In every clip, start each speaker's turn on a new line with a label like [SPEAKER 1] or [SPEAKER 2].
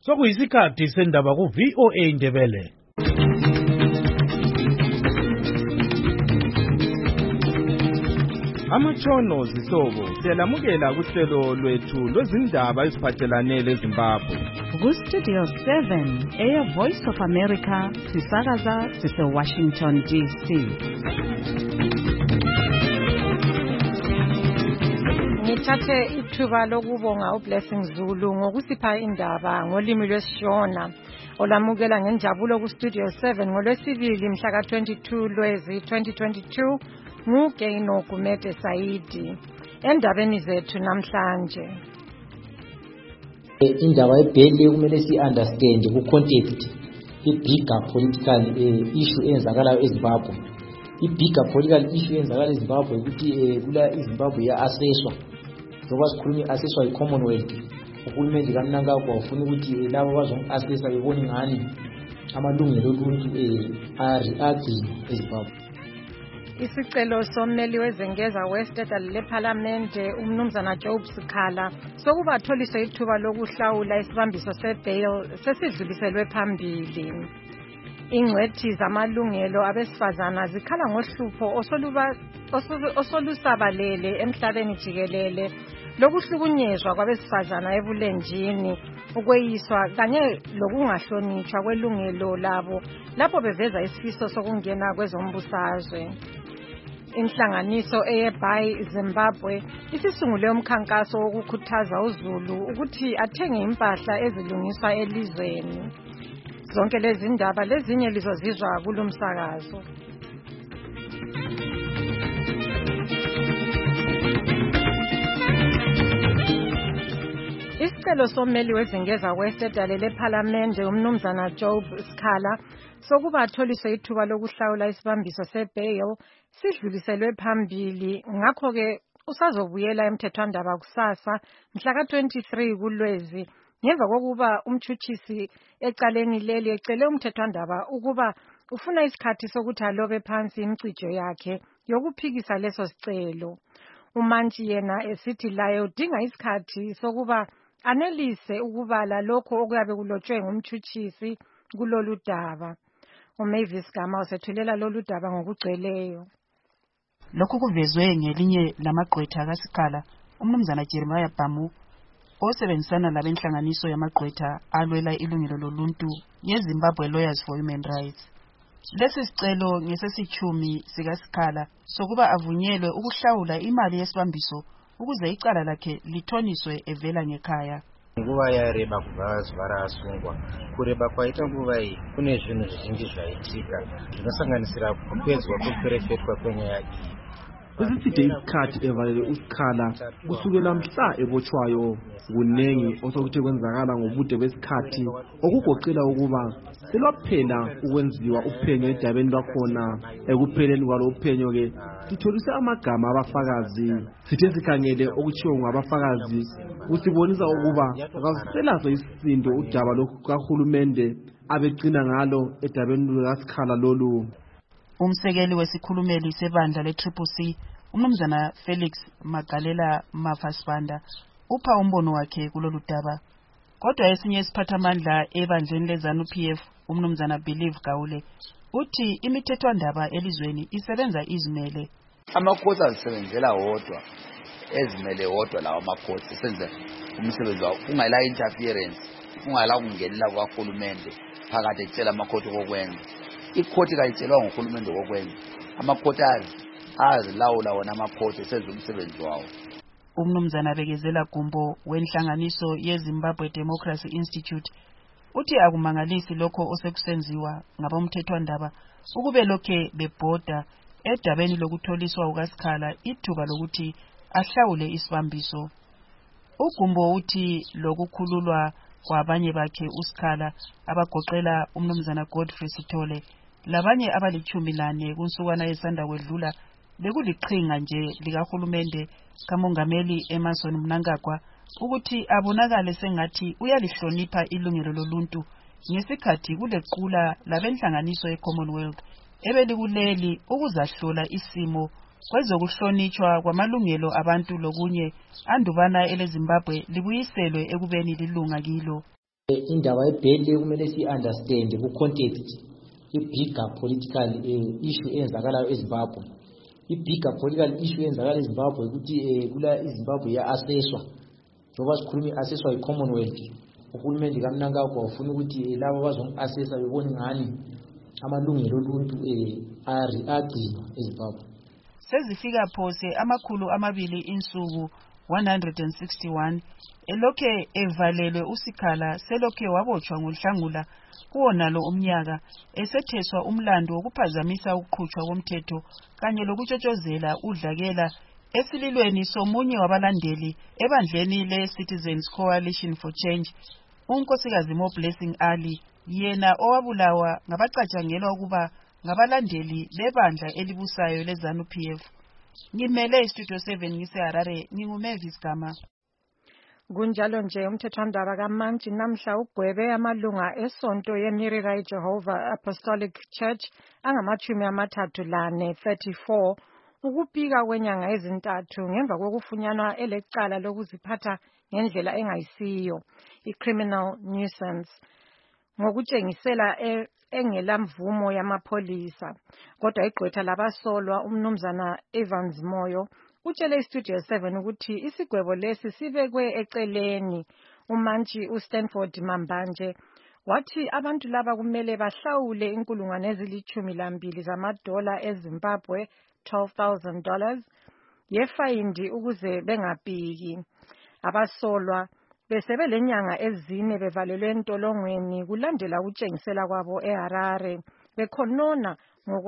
[SPEAKER 1] Sokuyisikhathi sendaba ku VOA Ndebele.
[SPEAKER 2] Amatshono zihlobo siyalamukela kuhlelo lwethu lwezindaba eziphathelane leZimbabwe.
[SPEAKER 3] Ku Studio 7 Air Voice of America sisakaza sise-Washington DC.
[SPEAKER 4] Ngithathe ithuba lokubonga uBlessing Zulu ngokusipha indaba ngolimi lwesiShona olamukela ngenjabulo ku Studio 7 ngolwesibili mhla ka-22 Lwezi 2022 nguGeno Gumede Saidi. Endabeni zethu namhlanje,
[SPEAKER 5] indaba ebhele kumele si-understand ku-context i-bigger political issue eyenzakalayo eZimbabwe. I-bigger political issue eyenzakalayo eZimbabwe ukuthi kula iZimbabwe ya-assesswa njengoba sikhuluma i-assesswa yi-Commonwealth. Uhulumende kaMnangagwa ufuna ukuthi labo bazong-assessa bebone ngani amalungelo oluntu agcina eZimbabwe.
[SPEAKER 4] isicelo sommeli wezengeza westate lePhalamende umnumzana Job Sikhala sokuba atholiswe ithuba lokuhlawula isibambiso sebail sesidluliselwe phambili. Ingcwethi zamalungelo abesifazana zikhala ngohlupho osolusabalele emhlabeni jikelele lokuhlukunyezwa kwabesifazana ebulenjini, ukweyiswa kanye lokungahlonitshwa kwelungelo labo lapho beveza isifiso sokungena kwezombusazwe. Inhlanganiso eyeBuy Zimbabwe isisungule umkhankaso wokukhuthaza uZulu ukuthi athenge impahla ezilungiswa elizweni. Zonke lezi ndaba lezinye lizozizwa kulomsakazo. Isicelo sommeli wezengeza westate lePhalamende umnumzana Job Sikhala sokuba atholiswe ithuba lokuhlawula isibambiso sebail sidluliselwe phambili, ngakho ke usazobuyela emthethwandaba kusasa mhla ka-23 kuLwezi ngemva kokuba umtshutshisi ecaleni leli ecele umthethwandaba ukuba ufuna isikhathi sokuthi alobe phansi imicijo yakhe yokuphikisa leso sicelo. uMantshi yena esithi laye udinga isikhathi sokuba anelise ukubala lokho okuyabe kulotshwe ngumtshutshisi kulolu daba. uMavis Gama usethulela lolu daba ngokugcweleyo.
[SPEAKER 6] Lokhu kuvezwe ngelinye lamagqwetha kaSikhala, umnumzana Jeremiah Bhamu, osebenzisana labenhlanganiso yamagqwetha alwela ilungelo loluntu yeZimbabwe Lawyers for Human Rights. Lesi sicelo ngesesitshumi sikaSikhala sokuba avunyelwe ukuhlawula imali yesibambiso ukuze icala lakhe lithoniswe evela ngekhaya.
[SPEAKER 7] Nguva yareba kubva zuva raasungwa. Kureba kwaita nguva iyi kune zvinhu zvizhinji zvaitika zvinosanganisira kupedzwa kwekuperefetwa kwenyaya iyi.
[SPEAKER 2] Besitside isikhathi evalele uSikhala kusukela mhla ebotshwayo. Kunengi osokuthe kwenzakala ngobude besikhathi okugoqela ukuba selwaphela ukwenziwa uphenyo edabeni lwakhona. Ekupheleni kwalo uphenyo ke sitholise amagama abafakazi. Sithe sikhangele okutshiwo ngabafakazi kusibonisa ukuba akaselazo isisindo udaba lokahulumende abegcina ngalo edabeni lukaSikhala lolu.
[SPEAKER 6] Umsekeli wesikhulumeli sebandla le-CCC umnumzana Felix Magalela Mafasibanda upha umbono wakhe kulolu daba. Kodwa esinye isiphathamandla ebandleni leZANU-PF umnumzana Believe Gawule uthi imithethwandaba elizweni isebenza izimele.
[SPEAKER 8] Amakhosi azisebenzela wodwa, ezimele wodwa lawo amakhosi isenze umsebenzi wawo, ungayila interference, ungayila kungenela kwahulumende phakathi ecela amakhoti kokwenza. Ikhoti kayitshelwa nguhulumende kokwenza, amakhoti azilawula wona amakhoti esenza umsebenzi wawo.
[SPEAKER 6] Umnumzana Bekezela Gumbo wenhlanganiso yeZimbabwe Democracy Institute uthi akumangalisi lokho osekusenziwa ngabomthethwandaba ukube lokhe bebhoda edabeni lokutholiswa ukaSikhala ithuba lokuthi ahlawule isibambiso. uGumbo uthi lokukhululwa kwabanye bakhe uSikhala abagoqela umnumzana Godfrey Sithole labanye abali-14 kunsukwana esanda kwedlula bekuliqhinga nje likahulumende kamongameli Emmerson Mnangagwa ukuthi abonakale sengathi uyalihlonipha ilungelo loluntu ngesikhathi kulequla labenhlanganiso ye-Commonwealth ebelikuleli ukuzahlola isimo kwezokuhlonitshwa kwamalungelo abantu lokunye andubana eleZimbabwe libuyiselwe ekubeni lilunga kilo.
[SPEAKER 5] Indaba yebheli kumele si-understand ku-context i-bigger political issue eyenzakalayo eZimbabwe. I-bigger political issue eyenzakalayo eZimbabwe ukuthi kula iZimbabwe ya-assesswa. Njengoba sikhuluma i-assesswa yi-Commonwealth, uhulumende kaMnangagwa ufuna ukuthi labo bazong-assessa bebone ngani amalungelo oluntu agcinwa eZimbabwe.
[SPEAKER 6] Sezifika phose amakhulu amabili insuku 161 elokhe evalelwe uSikhala selokhe wabotshwa ngohlangula kuwonalo umnyaka esetheswa umlando wokuphazamisa ukuqhutshwa komthetho kanye lokutshotshozela udlakela esililweni somunye wabalandeli ebandleni le-Citizens Coalition for Change, unkosikazi Moblessing Ali, yena owabulawa ngabacatshangelwa ukuba ngabalandeli bebandla elibusayo leZANU-PF. Ngimele iStudio 7 ngiseHarare, nginguMavis Gama.
[SPEAKER 4] Kunjalo nje umthethwandaba kaMantshi namhla ugwebe amalunga esonto yeMirira Jehovah Apostolic Church angama-34 ukupika kwenyanga ezintathu ngemva kokufunyanwa elecala lokuziphatha ngendlela engayisiyo, i-criminal nuisance, ngokutshengisela engelamvumo yamapholisa. Kodwa igqwetha labasolwa umnumzana Evans Moyo utshele iStudio 7 ukuthi isigwebo lesi sibekwe eceleni. uMantshi uStanford Mambanje wathi abantu laba kumele bahlawule inkulungwane ezili-12 zamadola eZimbabwe, $12,000 yefayindi ukuze bengapiki. Abasolwa besebelenyanga ezine bevalelwe entolongweni kulandela ukutshengisela kwabo eHarare bekhonona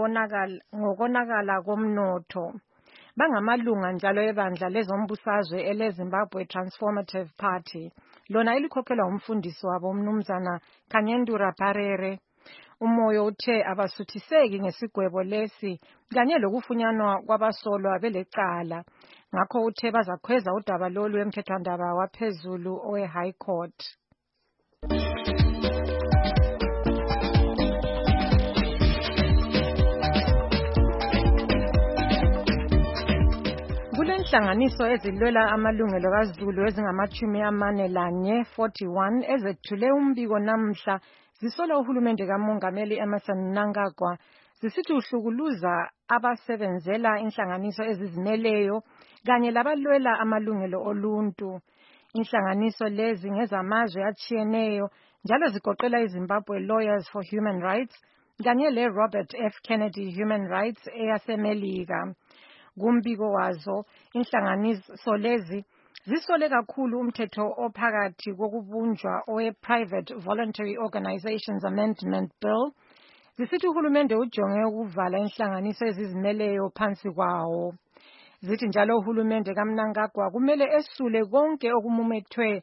[SPEAKER 4] ngokonakala komnotho. Bangamalunga njalo ebandla lezombusazwe eleZimbabwe Transformative Party, lona elikhokhelwa umfundisi wabo umnumzana Kanyendura Parere. Umoyo uthe abasuthiseki ngesigwebo lesi kanye lokufunyanwa kwabasolwa belecala. Ngakho uthe bazakhweza udaba lolu emthethwandaba waphezulu owe-High Court. Kulenhlanganiso ezilwela amalungelo kaZulu ezingama-41 ezethule umbiko namhla zisola uhulumende kaMongameli Emmerson Mnangagwa zisithi uhlukuluza abasebenzela inhlanganiso ezizimeleyo kanye labalwela amalungelo oluntu. Inhlanganiso lezi ngezamazwe atshiyeneyo njalo zigoqela iZimbabwe Lawyers for Human Rights kanye le-Robert F. Kennedy Human Rights eyaseMelika. Kumbiko wazo, inhlanganiso lezi zisole kakhulu umthetho ophakathi kokubunjwa owe-Private Voluntary Organizations Amendment Bill. Zisithi uhulumende ujonge ukuvala inhlanganiso ezizimeleyo phansi kwawo. Zithi njalo uhulumende kaMnangagwa kumele esule konke okumumethwe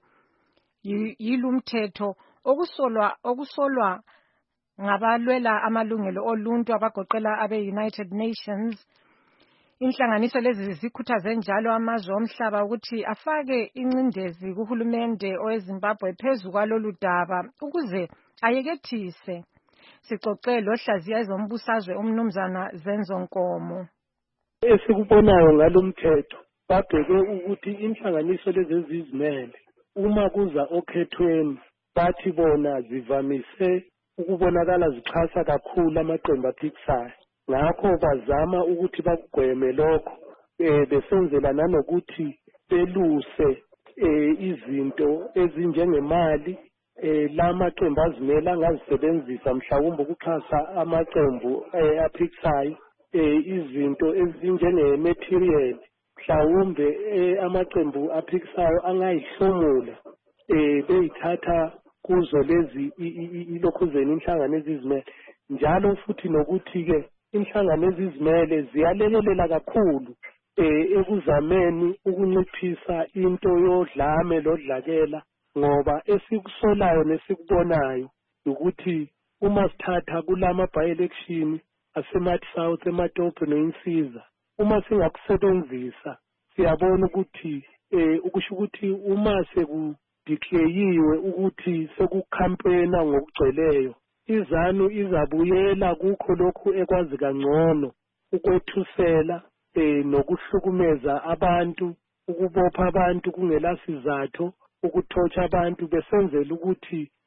[SPEAKER 4] yilumthetho okusolwa ngabalwela amalungelo oluntu abagoqela abe-United Nations. Inhlanganiso lezi zikhuthaze njalo amazwe omhlaba ukuthi afake incindezi kuhulumende oweZimbabwe phezu kwalolu daba ukuze ayekethise. Sixoxe lohlaziya ezombusazwe umnumzana Zenzo Nkomo.
[SPEAKER 9] Esikubonayo ngalomthetho babheke ukuthi inhlanganiso lezi ezizimele uma kuza okhethweni bathi bona zivamise ukubonakala zixhasa kakhulu amaqembu aphikisayo. Ngakho bazama ukuthi bakugweme lokho besenzela nanokuthi beluse izinto ezinjengemali lamaqembu azimela angazisebenzisa mhlawumbe ukuxhasa amaqembu aphikisayo, izinto ezinjenge-material mhlawumbe amaqembu aphikisayo angayihlomula beyithatha kuzo lezi ilokhuzeni inhlangano ezizimele. Njalo futhi nokuthi-ke inhlangano ezizimele ziyalekelela kakhulu ekuzameni ukunciphisa into yodlame lodlakela, ngoba esikusolayo nesikubonayo ukuthi uma sithatha kulama by-election aseMathi South, eMatopo noInsiza, uma singakusebenzisa siyabona ukuthi ukusho ukuthi uma sekudeclayiwe ukuthi sekukhampena ngokugcweleyo, iZANU izabuyela kukho lokhu ekwazi kangcono ukwethusela nokuhlukumeza abantu, ukubopha abantu kungela sizathu, ukuthotsha abantu besenzela ukuthi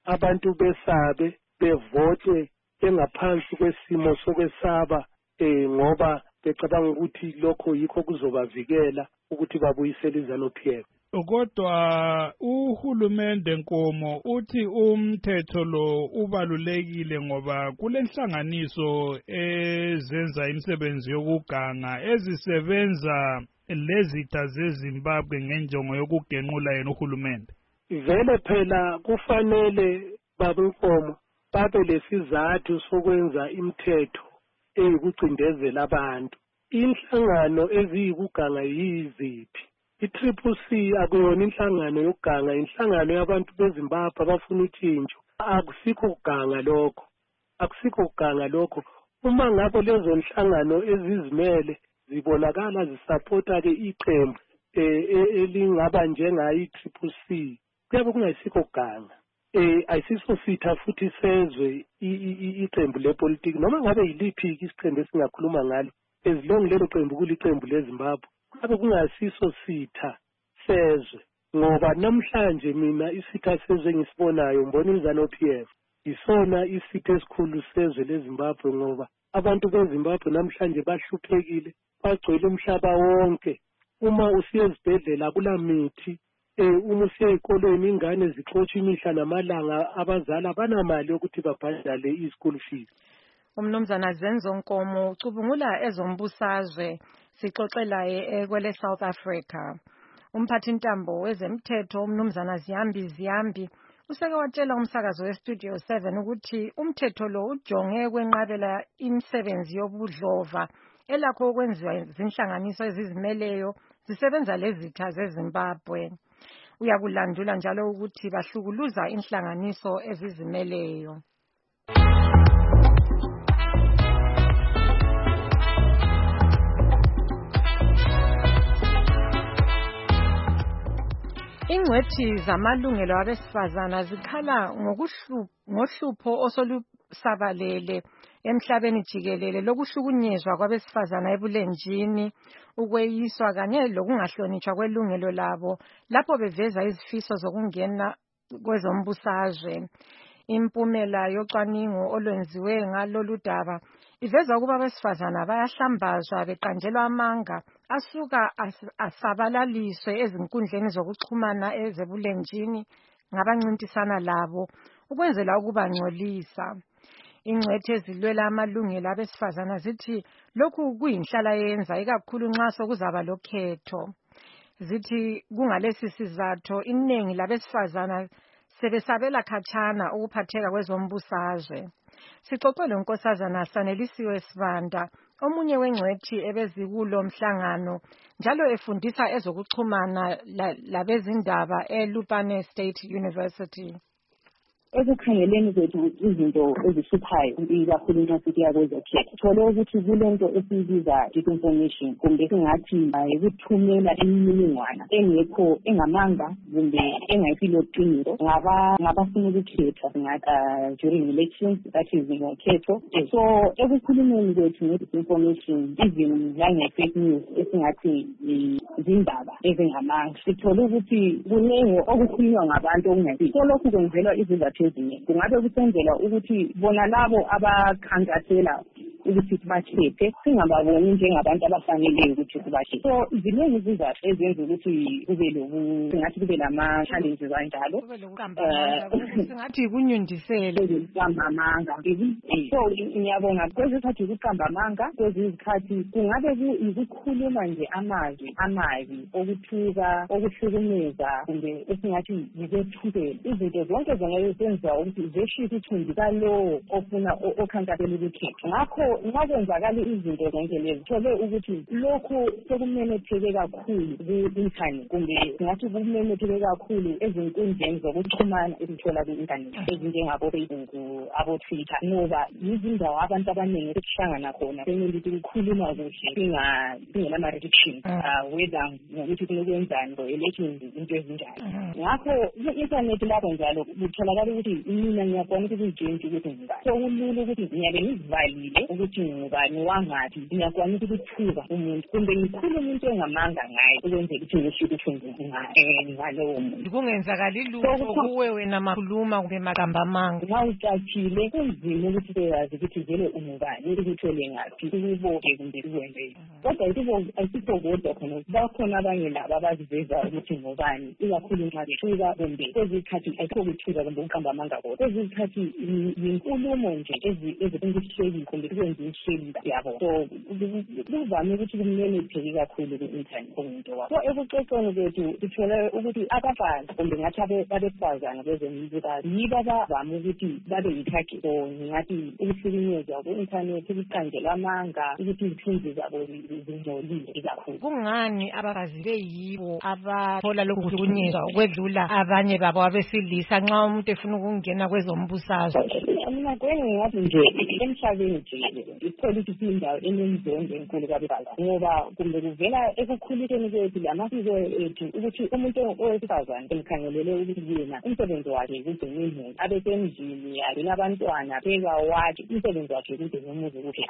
[SPEAKER 9] abantu besabe bevote engaphansi kwesimo sokwesaba ngoba becabanga ukuthi lokho yikho kuzobavikela ukuthi babuyisele iZANU-PF.
[SPEAKER 1] Kodwa uhulumende Nkomo uthi umthetho lo ubalulekile ngoba kulenhlanganiso ezenza imisebenzi yokuganga ezisebenza lezitha zeZimbabwe ngenjongo yokugenqula yena uhulumende.
[SPEAKER 9] Vele phela kufanele baba Nkomo babe lesizathu sokwenza imithetho eyikucindezela abantu. Inhlangano eziyikuganga yiziphi? I-CCC akuyona inhlangano yokuganga, inhlangano yabantu beZimbabwe abafuna utshintsho. Akusikho kuganga lokho. Uma ngabe lezo nhlangano ezizimele zibonakala zisapota-ke iqembu elingaba njengayo i-CCC, kuyabe kungayisikho kuganga. Ayisiso sitha futhi sezwe iqembu lepolitiki noma ngabe yiliphi isiqembu esingakhuluma ngalo as long lelo qembu kuliqembu leZimbabwe ngabe kungasiso sitha sezwe ngoba namhlanje mina isitha sezwe ngisibonayo ngibona iZANU-PF isona isitha esikhulu sezwe leZimbabwe ngoba abantu beZimbabwe namhlanje bahluphekile bagcwele umhlaba wonke. Uma usiya ezibhedlela kula mithi uma usiya ezikolweni ingane zixotsha imihla namalanga abazali banamali yokuthi babhadale i-school fees.
[SPEAKER 4] Umnumzana Zenzo Nkomo ucubungula ezombusazwe sixoxelaye kwele South Africa. Umphathi ntambo wezemthetho umnumzana Ziyambi useke watshela umsakazo weStudio 7 ukuthi umthetho lo ujonge kwenqabela imisebenzi yobudlova elakho okwenziwa izinhlanganiso ezizimeleyo zisebenza lezitha zeZimbabwe. Uyakulandula njalo ukuthi bahlukuluza inhlanganiso ezizimeleyo. Ingcwethi zamalungelo abesifazana zikhala ngohlupho osolusabalele emhlabeni jikelele lokuhlukunyezwa kwabesifazana ebulenjini, ukweyiswa kanye lokungahlonitshwa kwelungelo labo lapho beveza izifiso zokungena kwezombusazwe. Impumela yocwaningo olwenziwe ngalolu daba iveza ukuba abesifazana bayahlambazwa beqanjelwa amanga asuka asabalaliswe ezinkundleni zokuxhumana ezebulenjini ngabancintisana labo ukwenzela ukuba ngcolisa. Ingcwethi ezilwela amalungelo abesifazana zithi lokhu kuyinhlala yenza ikakhulu nxa sokuzaba lokhetho. Zithi kungalesi sizathu iningi labesifazana sebesabela khatshana ukuphatheka kwezombusazwe. Sixoxele unkosazana Sanelisiwe Sibanda, omunye wengcwethi ebezikulo mhlangano njalo efundisa ezokuxhumana labezindaba eLupane State University.
[SPEAKER 10] Ekukhangeleni kwethu izinto ezihluphayo ikakhulu nxa siya kwezokhetho thole ukuthi kulento esiyibiza disinformation kumbe singathi ukuthumela imininingwana engekho engamanga kumbe engayisilo qiniso ngabafuna ukukhetha singathi during elections that is ngokhetho. So ekukhulumeni kwethu nge-disinformation even lange-fake news esingathi izindaba ezingamanga sithole ukuthi kuningi okukhulunywa ngabantu okungayisizo. So lokhu kwenzelwa izizathu ezinye kungabe kusenzelwa ukuthi bona labo abakhankasela ukuthi sibakhethe singababoni njengabantu abafaneleyo ukuthi sibakhethe. So ziningi izizathu ezenza ukuthi kube singathi kube lama-challenges anjalo.
[SPEAKER 4] Singathi kunyundisele
[SPEAKER 10] ukuqamba amanga. So ngiyabonga kwezikhathi ukuqamba amanga kwezikhathi kungabe ukukhuluma nje amazwi amabi okuthuka okuhlukumeza kumbe esingathi yikwethukela izinto zonke zonke ukuthi zeshisa ithunzi kalowo ofuna okhankasela ukukhetha. Ngakho ngakwenzakala izinto zonke lezi thole ukuthi lokhu sekumemetheke kakhulu ku-internet kumbe ngathi kumemetheke kakhulu ezinkundleni zokuxhumana ezithola ku-internet ezinjengabo-Facebook, abo-Twitter ngoba yizindawo abantu abaningi ekuhlangana khona semele ukuthi kukhuluma kuhle singelama-restrictions whether ngokuthi kunokwenzani ngo-elections into ezinjalo. Ngakho i-internet lapho njalo kutholakala ukuthi mina ngiyakwazi ukuthi kuyitshintshi ukuthi ngibani. So kulula ukuthi ngiyabe ngizivalile ukuthi ukuthi ngubani wangaphi ngiyakwanisa ukuthuka umuntu kumbe ngikhulume into engamanga ngayo ukwenzela ukuthi ngisho ukuthi ngalowo muntu
[SPEAKER 4] kungenzakali lutho kuwe wena makhuluma kumbe magamba amanga
[SPEAKER 10] nxa ucatshile kunzima ukuthi beyazi ukuthi vele ungubani ukuthole ngaphi ukuboke kumbe ukwenze kodwa ayisikho kodwa khona bakhona abanye laba abaziveza ukuthi ngubani ikakhulu nxa bethuka kumbe kwezikhathi ayikho kuthuka kumbe ukuqamba amanga kodwa kwezikhathi yinkulumo nje ezihleli kumbe kwenza ihleli yabo so kuvame ukuthi kumemetheke kakhulu ku-internet umuntu wakho so ekucoceni kwethu sithole ukuthi abafazi kumbe ngathi abesifazane bezemzikazi yibo abavame ukuthi babe yitarget so ngingathi ukuhlukunyezwa ku-internet ukuqanjelwa amanga ukuthi izithunzi zabo zingcolile ikakhulu
[SPEAKER 4] kungani abafazi beyibo abathola lokhu kuhlukunyezwa ukwedlula abanye babo abesilisa nxa umuntu efuna ukungena kwezombusazwe
[SPEAKER 10] mina ngingathi nje emhlabeni jikelele ithola ukuthi indawo enemzondo enkulu kabibaza ngoba kumbe kuvela ekukhuliseni kwethu lamasiko ethu ukuthi umuntu owesifazane emkhangelele ukuthi yena umsebenzi wakhe kugcina imuli abesemndlini agcina abantwana pheka wakhe umsebenzi wakhe kugcina umuzi kuhle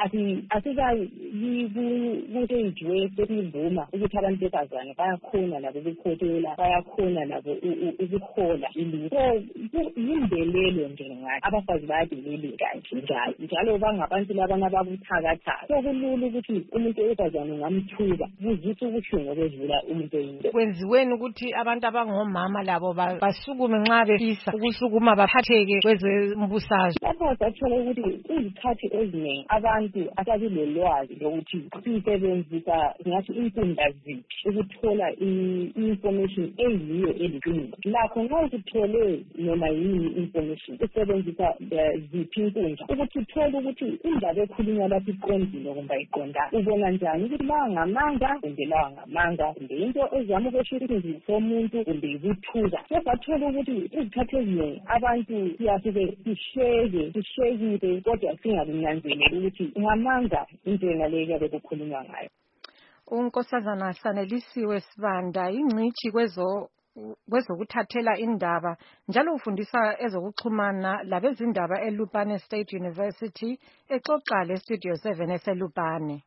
[SPEAKER 10] asikayi kuseyijwe sekuvuma ukuthi abantu besifazane bayakhona labo ukukhotela bayakhona labo ukuhola ilutho yimbelelo nje ngathi abafazi bayadeleleka njalo bangabantu labana ababuthakathaka so kulula ukuthi umuntu wesifazane ungamthuka kuzitha ubuhlungu obedlula umuntu oyindoda
[SPEAKER 4] kwenziweni ukuthi abantu abangomama labo basukume nxa befisa ukusukuma baphatheke kwezembusazwe
[SPEAKER 10] lapho sathola ukuthi izikhathi eziningi abantu asabilolwazi lokuthi sisebenzisa ngathi inkundla ziphi ukuthola i-information eyiyo eliqiniso lakho nxa usithole noma yini information usebenzisa ziphi inkundla ukuthi uthole ukuthi indaba ekhulunywa lapho iqondile kumbe ayiqondanga ubona njani ukuthi lawa ngamanga kumbe lawa ngamanga kumbe into ezama ukweshirisizwa somuntu kumbe ikuthuka sebathola ukuthi izikhathi eziningi abantu siyasuke sihlekile kodwa singakunanzeleli ukuthi ngamanga into engaleyo kuyabe kukhulunywa ngayo.
[SPEAKER 4] unkosazana Sanelisiwe Sibanda ingcitshi kwezokuthathela indaba njalo ufundisa ezokuxhumana labezindaba eLupane State University exoxa leStudio 7 eseLupane.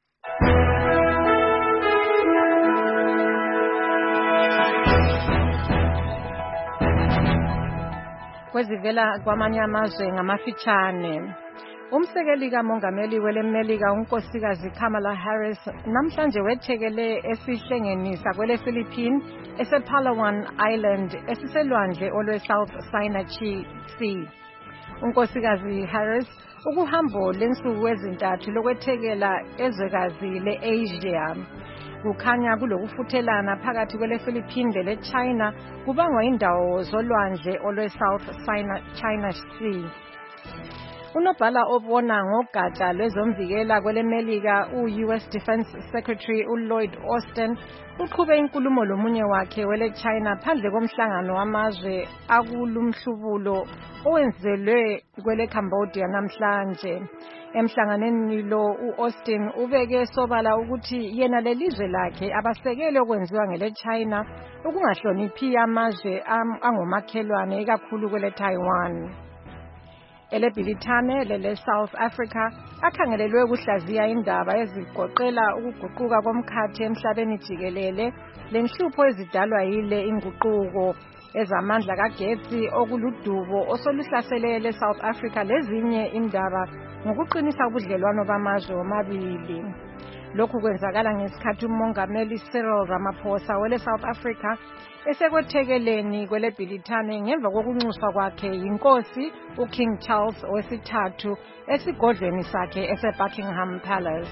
[SPEAKER 4] Kwezivela kwamanye amazwe ngamafitshane umsekeli kamongameli welemelika unkosikazi Kamala Harris namhlanje wethekele esihlengenisa kwele Philippines esePalawan Island esiselwandle olwe-South China Sea. Unkosikazi Harris ukuhambo lensuku ezintathu lokwethekela ezwekazi le-Asia kukhanya kulokufuthelana phakathi kwele Philippines lele-China kubangwa indawo zolwandle olwe-South China Sea. Unobhala obona ngogatsha lwezomvikela kwelemelika u-US Defense Secretary uLloyd Austin uqhube inkulumo lomunye wakhe wele-China phandle komhlangano wamazwe akulumhlubulo owenzelwe kwele Cambodia namhlanje. Emhlanganeni lo u-Austin ubeke sobala ukuthi yena lelizwe lakhe abasekele okwenziwa ngele-China ukungahloniphi amazwe angomakhelwane ikakhulu kwele Taiwan. Elebhilithane lele-South Africa akhangelelwe ukuhlaziya indaba ezigoqela ukuguquka komkhathi emhlabeni jikelele lenhlupho ezidalwa yile inguquko ezamandla kagetsi okuludubo osoluhlasele le-South Africa lezinye indaba ngokuqinisa ubudlelwano bamazwe omabili. Lokhu kwenzakala ngesikhathi umongameli Cyril Ramaphosa wele-South Africa esekwethekeleni kwelebhilithane ngemva kokunxuswa kwakhe yinkosi uKing Charles III esigodlweni sakhe eseBuckingham Palace.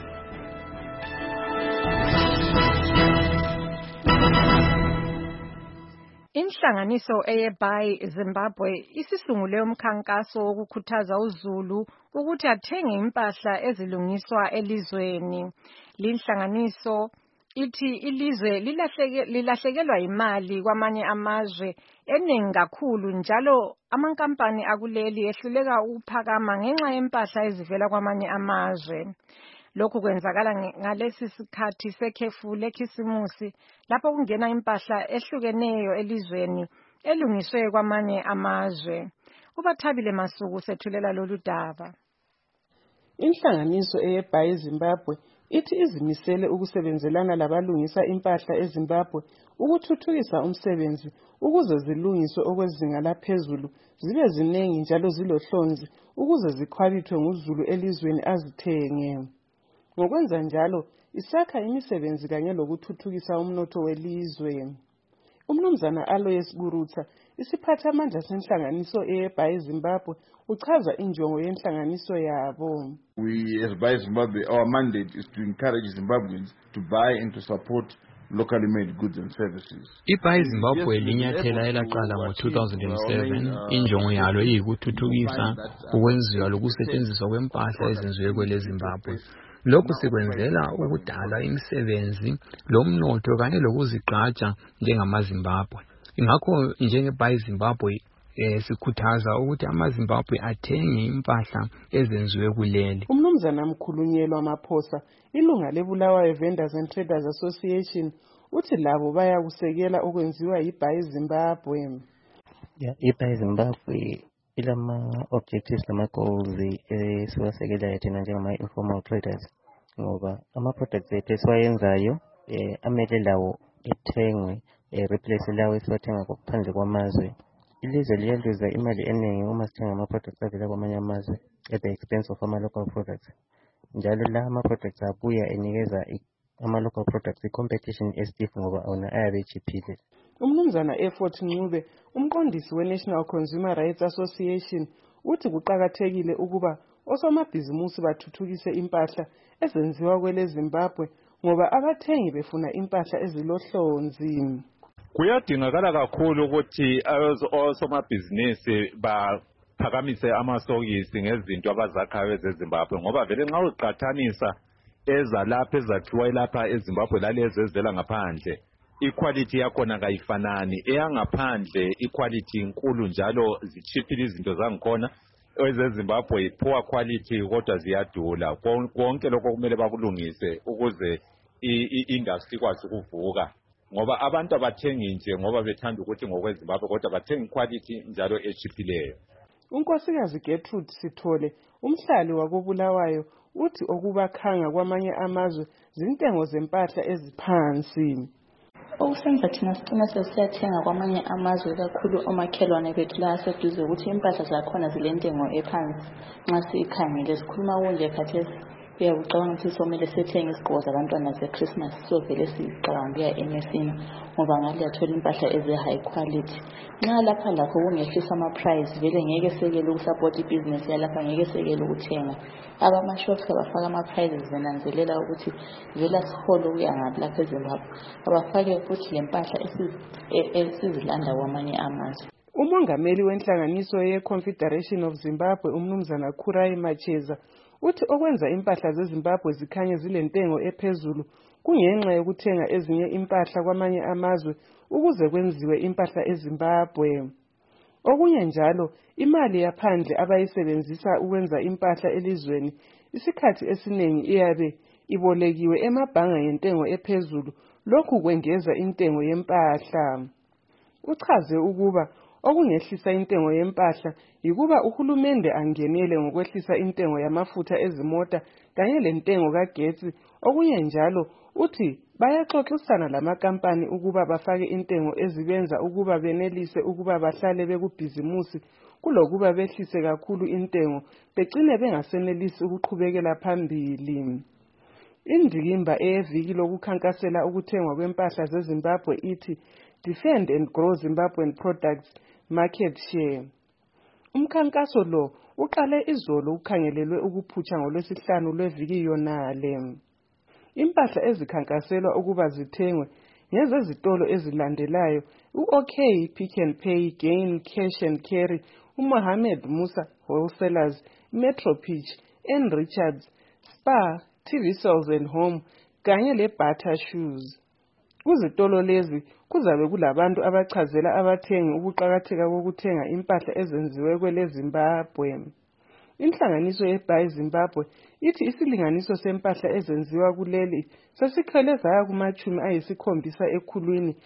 [SPEAKER 4] Inhlanganiso eyeBuy Zimbabwe isisungule umkhankaso wokukhuthaza uZulu ukuthi athenge impahla ezilungiswa elizweni. Linhlanganiso ithi ilizwe lilahlekelwa imali kwamanye amazwe eningi kakhulu njalo amankampani akuleli ehluleka ukuphakama ngenxa yempahla ezivela kwamanye amazwe. Lokhu kwenzakala ngalesi sikhathi sekhefu lekhisimusi lapho kungena impahla ehlukeneyo elizweni elungiswe kwamanye amazwe. UBathabile Masuku sethulela lolu daba.
[SPEAKER 11] Inhlanganiso eyeBuy Zimbabwe ithi izimisele ukusebenzelana labalungisa impahla eZimbabwe ukuthuthukisa umsebenzi ukuze zilungiswe okwezinga laphezulu, zibe zinengi njalo zilohlonzi ukuze zikhwalithwe nguzulu elizweni azithenge. Ngokwenza njalo, isakha imisebenzi kanye lokuthuthukisa umnotho welizwe. Umnumzana Alois Burutsa, isiphathamandla senhlanganiso eyeBuy Zimbabwe, uchaza injongo yenhlanganiso yabo.
[SPEAKER 12] We as Buy Zimbabwe, our mandate is to encourage Zimbabweans to buy and to support locally made goods and services.
[SPEAKER 13] iBuy Zimbabwe linyathela elaqala ngo-2007. Injongo yalo iyikuthuthukisa ukwenziwa lokusetshenziswa kwempahla ezenziwe kwele Zimbabwe. Lokhu sikwenzela ukudala imisebenzi, lomnotho kanye lokuzigqaja njengamaZimbabwe. Ingakho njengeBuy Zimbabwe sikhuthaza ukuthi amaZimbabwe athenge impahla ezenziwe kuleli.
[SPEAKER 11] Umnumzana Mkhulunyelwa Maphosa, ilunga leBulawayo Vendors and Traders Association, uthi labo bayakusekela okwenziwa yiBuy Zimbabwe.
[SPEAKER 14] iBuy Zimbabwe ilama-objectives nama-goals esiwasekelayo thina njengama-informal traders, ngoba ama-products ethu esiwayenzayo amele lawo ethengwe replace lawo esiwathenga ngaphandle kwamazwe. Ilizwe liyaluza imali eningi uma sithenga ama-products avela kwamanye amazwe at the expense of ama-local products. Njalo la ama-products abuya enikeza ama-local products i-competition estiff ngoba ona ayabe echiphile.
[SPEAKER 11] Umnumzana Effort Ncube, umqondisi we-National Consumer Rights Association, uthi kuqakathekile ukuba osomabhizimusi bathuthukise impahla ezenziwa kwele Zimbabwe ngoba abathengi befuna impahla ezilohlonzi.
[SPEAKER 15] Kuyadingakala kakhulu ukuthi osomabhizinisi baphakamise amasokisi ngezinto abazakhayo ezeZimbabwe, ngoba vele nxa uqathanisa ezalapha ezakhiwa lapha eZimbabwe lalezi ezivela ngaphandle, iquality yakhona kayifanani. Eyangaphandle iquality inkulu njalo zichiphile izinto zangikhona, ezeZimbabwe poor quality kodwa ziyadula. Konke lokho kumele bakulungise ukuze i-industry ikwazi ukuvuka, ngoba abantu abathengi nje ngoba bethanda ukuthi ngokweZimbabwe kodwa bathenga iquality njalo echiphileyo.
[SPEAKER 11] Unkosikazi Gertrude Sithole, umhlali wakoBulawayo, uthi okubakhanga kwamanye amazwe zintengo zempahla eziphansi.
[SPEAKER 16] Okusenza thina sicina sesiyathenga kwamanye amazwe kakhulu omakhelwane bethu la aseduze ukuthi impahla zakhona zilentengo ephansi. Nxa sikhangele sikhuluma kunje khathesi uyakucabanga ukuthi somele sethenge isigqoko zabantwana ze-Christmas, so vele sicabanga ukuya eMessina ngoba ngale yathola impahla eze-high quality. Nxa lapha lakho kungehlisa ama-price vele ngeke sekele ukusapota ibhizinesi yalapha, ngeke sekele ukuthenga. Abama-shops abafaka ama-prices zenanzelela ukuthi vele asihole ukuya ngaphi lapha eZimbabwe, abafake futhi le mpahla esizilanda kwamanye amazwe.
[SPEAKER 11] Umongameli wenhlanganiso ye-Confederation of Zimbabwe, umnumzana Kurai Macheza, uthi okwenza impahla zeZimbabwe zikhanye zilentengo ephezulu kungenxa yokuthenga ezinye impahla kwamanye amazwe ukuze kwenziwe impahla eZimbabwe. Okunye njalo, imali yaphandle abayisebenzisa ukwenza impahla elizweni isikhathi esiningi iyabe ibolekiwe emabhanga yentengo ephezulu, lokhu kwengeza intengo yempahla. Uchaze ukuba okungehlisa intengo yempahla yikuba uhulumende angenele ngokwehlisa intengo yamafutha ezimota kanye lentengo kagetsi. Okunye njalo, uthi bayaxoxisana lamakampani ukuba bafake intengo ezibenza ukuba benelise ukuba bahlale bekubhizimusi kulokuba behlise kakhulu intengo begcine bengasenelisi ukuqhubekela phambili. Indikimba eyeviki lokukhankasela ukuthengwa kwempahla zeZimbabwe ithi Defend and Grow Zimbabwean Products Market Share. Umkhankaso lo uqale izolo ukhangelelwe ukuphutsha ngoLwesihlanu lweviki yonale. Impahla ezikhankaselwa ukuba zithengwe ngezezitolo ezilandelayo: uOK, Pick and Pay, Gain, Cash and Carry, uMohammed Musa Wholesalers, Metro Pitch, N Richards, Spar, TV Sales and Home kanye leBata Shoes. Kuzitolo lezi kuzabe kulabantu abachazela abathengi ukuqakatheka kokuthenga impahla ezenziwe kwele Zimbabwe. Inhlanganiso yeBuy Zimbabwe ithi isilinganiso sempahla ezenziwa kuleli sesikhwele zaya kuma-70% ekhulwini,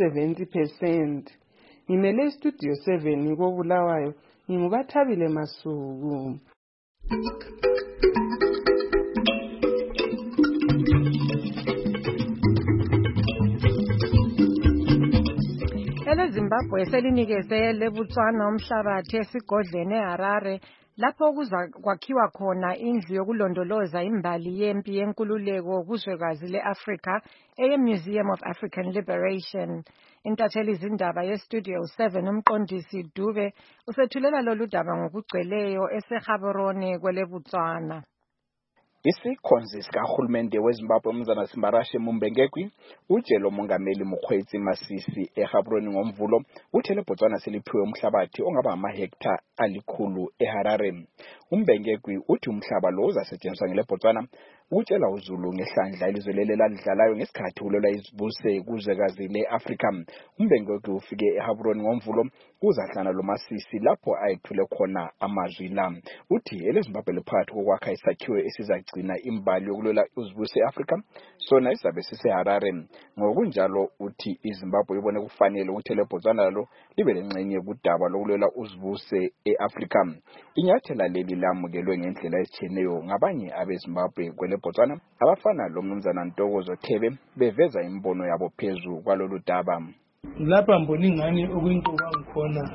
[SPEAKER 11] i-70%. Ngimele iStudio 7 koBulawayo, nginguBathabile Masuku.
[SPEAKER 4] Zimbabwe selinikeze leBotswana umhlabathi esigodleni eHarare lapho kuza kwakhiwa khona indlu yokulondoloza imbali yempi yenkululeko kuzwekazi leAfrika eyeMuseum of African Liberation. Intatheli izindaba yeStudio 7 umqondisi Dube usethulela lolu daba ngokugcweleyo eseGaborone kweleBotswana.
[SPEAKER 17] Isikhonzi sikahulumende weZimbabwe umnumzana Simbarashe Mumbengegwi utshela umongameli Mokgweetsi Masisi eGaborone ngomvulo uthi leBotswana seliphiwe umhlabathi ongaba amahektha 100 eHarare. Umbengegwi uthi umhlaba lo uzasetshenziswa ngeleBotswana utshela uZulu ngehlandla ilizwe ladlalayo ngesikhathi kulwela izibuse kuzwekazi leAfrika. Umbengegwi ufike eGaborone ngomvulo kuzahlana loMasisi lapho ayethule khona amazwi la. Uthi eleZimbabwe liphakathi kokwakha isakhiwo esizagcina imbali yokulwela izibuse eAfrika sona isabe siseHarare. Ngokunjalo uthi iZimbabwe ibone kufanele ukuthi leBotswana lo libe lengxenye kudaba lokulwela uzibuse eAfrika. Inyathela leli lamukelwe ngendlela ezitshiyeneyo ngabanye abeZimbabwe kweleBotswana abafana lomnumzana Ntokozo Thebe beveza imbono yabo phezu kwalolu daba.
[SPEAKER 9] Lapha mbona ingane okuyinto bangikhona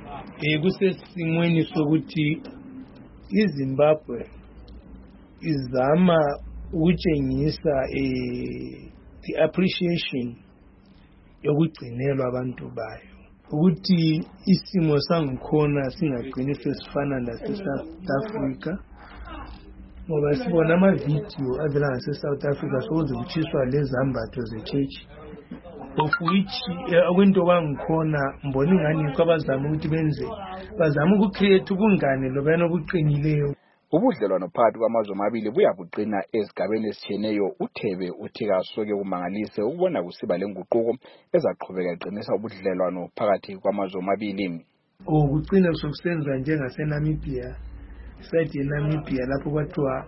[SPEAKER 9] kusesimweni sokuthi iZimbabwe izama ukutshengisa the appreciation yokugcinelwa abantu bayo ukuthi isimo sangikhona singagcini sesifana laseSouth Africa ngoba sibona amavidiyo avela ngaseSouth Africa sokuze kuchiswa lezambatho ze-church of which okwento bangikhona mbona ingane kwabazama ukuthi bazama ukucreate ubungane lobana obuqinileyo.
[SPEAKER 17] Ubudlelwano phakathi kwamazwe amabili buyabuqina ezigabeni ezitshiyeneyo. uThebe uthi kasoke kumangalise ukubona kusiba lenguquko ezaqhubeka iqinisa ubudlelwano phakathi kwamazwe amabili.
[SPEAKER 9] Ukuqina sokusenza njengaseNamibia side yeNamibia lapho kwathiwa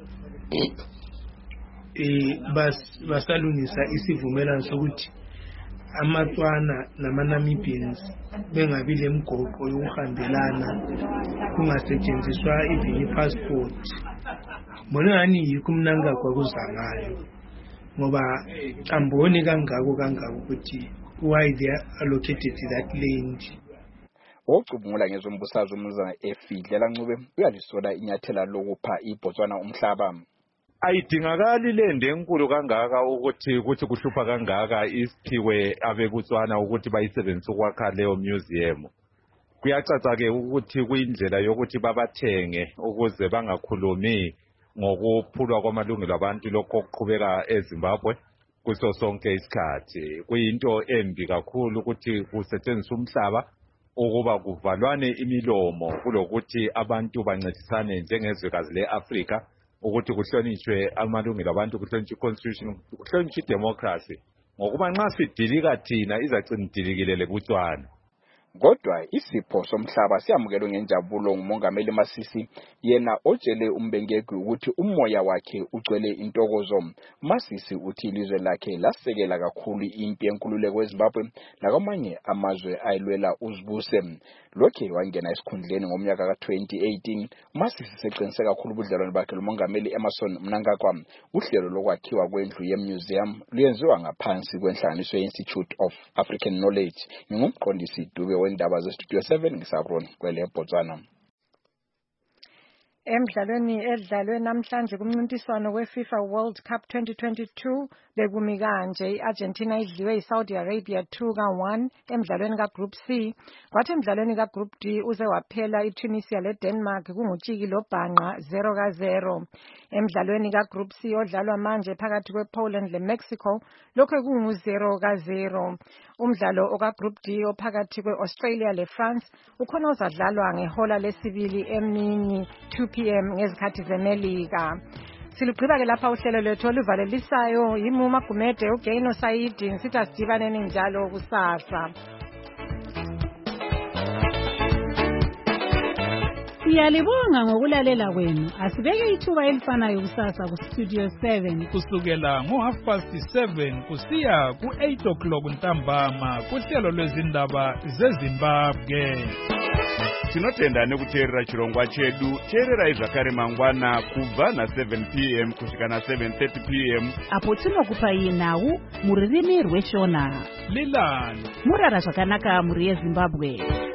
[SPEAKER 9] basalungisa isivumelwano sokuthi amaTswana namaNamibians bengabi lemgoqo yokuhambelana kungasetshenziswa even ipassport. Mbona ngani yikho umnankagwa kuzangayo ngoba amboni kangako ukuthi why they allocated that land.
[SPEAKER 17] Ocubungula ngezombusazwe umnumzana Efidlela Ncube uyalisola inyathela lokupha iBotswana umhlaba.
[SPEAKER 15] Ayidingakali lende enkulu kangaka ukuthi kuhlupha kangaka isiphiwe abeBotswana ukuthi bayisebenzise ukwakha leyo museum. Kuyacaca ke ukuthi kuyindlela yokuthi babathenge ukuze bangakhulumi ngokuphulwa kwamalungelo abantu lokho okuqhubeka eZimbabwe kuso sonke isikhathi. Kuyinto embi kakhulu ukuthi kusetshenziswe umhlaba ukuba kuvalwane imilomo kulokuthi abantu bancedisane njengezwekazi leAfrika ukuthi kuhlonishwe amalungelo abantu, kuhlonishwe iconstitution, kuhlonishwe idemocracy. Ngokuba nxa sidilika thina izacina idilikile leBotswana.
[SPEAKER 17] Kodwa isipho somhlaba siyamukelwe ngenjabulo ngumongameli Masisi yena otshele uMbengegwi ukuthi umoya wakhe ugcwele intokozo. Masisi uthi ilizwe lakhe lasekela kakhulu impi yenkululeko eZimbabwe nakwamanye amazwe ayilwela uzibuse. Lokhe wangena esikhundleni ngomnyaka ka2018. Masisi seqinise kakhulu ubudlelwano bakhe lomongameli Emmerson Mnangagwa. Uhlelo lokwakhiwa kwendlu yemuseum luyenziwa ngaphansi kwenhlanganiso ye-Institute of African Knowledge. Ngumqondisi Dube wendaba zeStudio 7 ngisabroni kweleBotswana.
[SPEAKER 4] Emidlalweni edlalwe namhlanje kumncintiswano weFIFA World Cup 2022 bekumi kanje. iArgentina idliwe iSaudi Arabia 2-1 emidlalweni kaGroup C. Kwathi emidlalweni kaGroup D uze waphela iTunisia leDenmark kungutshiki lobhanqa 0-0. Emidlalweni kaGroup C odlalwa manje phakathi kwePoland leMexico lokho kungu-0-0. Umdlalo okaGroup D ophakathi kweAustralia leFrance ukhona uzadlalwa ngehola lesibili emini 2 p.m. ngezikhathi zeMelika. Silugqiba ke lapha uhlelo lwethu oluvalelisayo yimi Magumede uGaino Saidi ngisithi asidibaneni njalo kusasa.
[SPEAKER 18] Siyalibonga ngokulalela kwenu. Asibeke ithuba elifanayo kusasa ku-Studio 7
[SPEAKER 1] kusukela ngo7:30 kusiya ku8 o'clock ntambama kuhlelo lwezindaba zeZimbabwe.
[SPEAKER 19] Tinotenda nekuteerera chirongwa chedu. Teererai zvakare mangwana kubva na7 p.m. kusvika na7:30 p.m.
[SPEAKER 3] apo tinokupai nhau mururimi rweshona.
[SPEAKER 1] Lilani
[SPEAKER 3] murara zvakanaka muri yeZimbabwe.